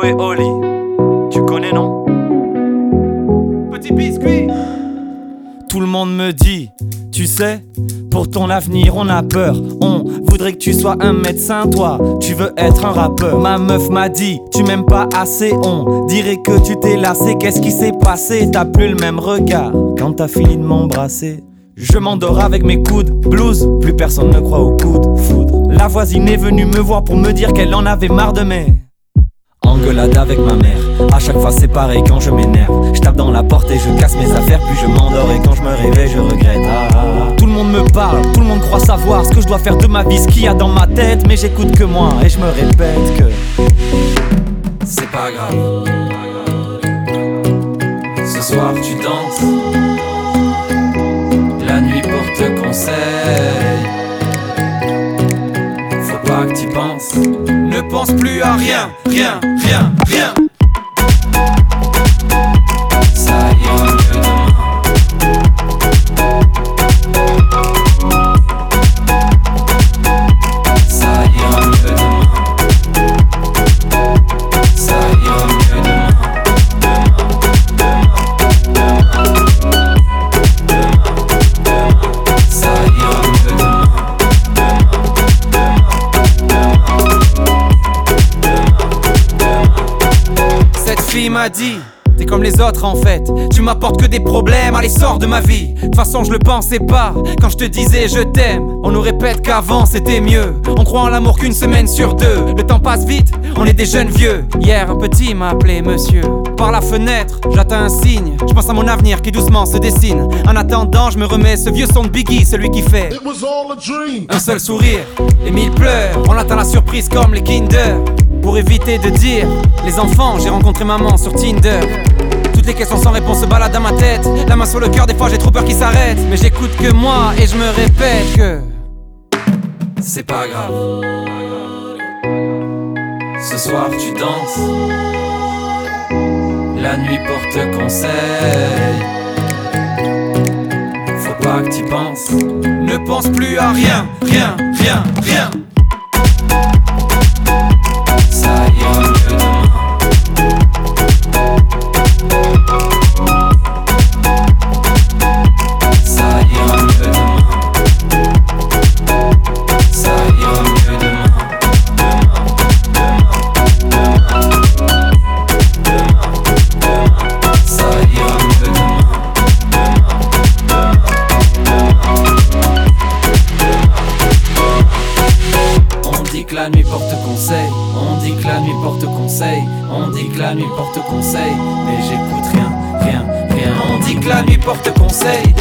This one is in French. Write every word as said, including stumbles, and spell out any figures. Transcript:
Nino et Oli. Tu connais, non? Petit biscuit. Tout le monde me dit, tu sais, pour ton avenir on a peur. On voudrait que tu sois un médecin, toi tu veux être un rappeur. Ma meuf m'a dit, tu m'aimes pas assez. On dirait que tu t'es lassé. Qu'est-ce qui s'est passé? T'as plus le même regard quand t'as fini de m'embrasser. Je m'endors avec mes coudes, blues, plus personne ne croit au coup de foudre. La voisine est venue me voir pour me dire qu'elle en avait marre de mes engueulades avec ma mère. À chaque fois c'est pareil quand je m'énerve. Je tape dans la porte et je casse mes affaires. Puis je m'endors et quand je me réveille je regrette. ah, ah, ah. Tout le monde me parle, tout le monde croit savoir ce que je dois faire de ma vie, ce qu'il y a dans ma tête. Mais j'écoute que moi et je me répète que c'est pas grave. Ce soir tu danses, la nuit porte conseil. Faut pas que t'y penses. Ne pense plus à rien, rien, rien, rien. Ça ira mieux demain. Ça ira mieux demain. Ça ira mieux demain. Fille m'a dit, t'es comme les autres en fait. Tu m'apportes que des problèmes, allez sors de ma vie. De toute façon je le pensais pas, quand je te disais je t'aime. On nous répète qu'avant c'était mieux. On croit en l'amour qu'une semaine sur deux. Le temps passe vite, on est des jeunes vieux. Hier un petit m'a appelé monsieur. Par la fenêtre, j'attends un signe. Je pense à mon avenir qui doucement se dessine. En attendant je me remets ce vieux son de Biggie. Celui qui fait It was all a dream. Un seul sourire et mille pleurs. On attend la surprise comme les Kinder. Pour éviter de dire les enfants, j'ai rencontré maman sur Tinder. Toutes les questions sans réponse se baladent dans ma tête. La main sur le cœur, des fois j'ai trop peur qu'ils s'arrêtent. Mais j'écoute que moi et je me répète que c'est pas grave. Ce soir tu danses, la nuit porte conseil. Faut pas que t'y penses. Ne pense plus à rien, rien, rien, rien. Ça ira mieux demain. Ça ira mieux demain. Ça ira mieux demain. Ça ira mieux demain. On dit que la nuit porte conseil. On dit que la nuit porte conseil. On dit que la nuit porte conseil. Mais j'écoute rien, rien, rien. On dit que la nuit porte conseil.